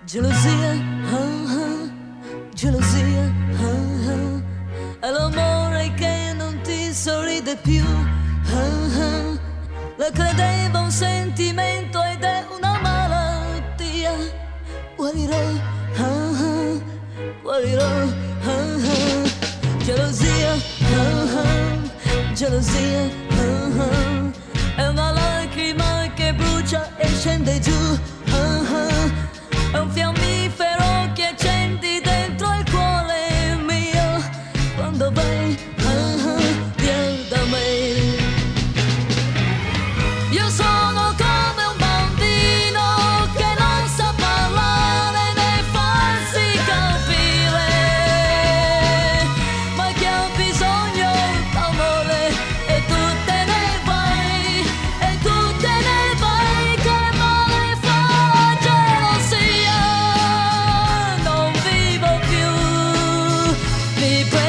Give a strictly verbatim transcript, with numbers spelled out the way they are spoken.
Gelosia, ah, ah, gelosia, ah, ah, è l'amore che non ti sorride più, ah, ah, la credeva un sentimento ed è una malattia. Guarirò, ah, ah, guarirò, ah, ah, gelosia, ah, ah, gelosia, ah, ah, è una lacrima che brucia e scende giù, ah, ah, è un fiammifero che accendi dentro il cuore mio quando vai, ah, ah, via da me. Io sono come un bambino che non sa parlare né farsi capire, ma che ha bisogno d'amore e tu te ne vai, e tu te ne vai, che male fa la gelosia, non vivo più, mi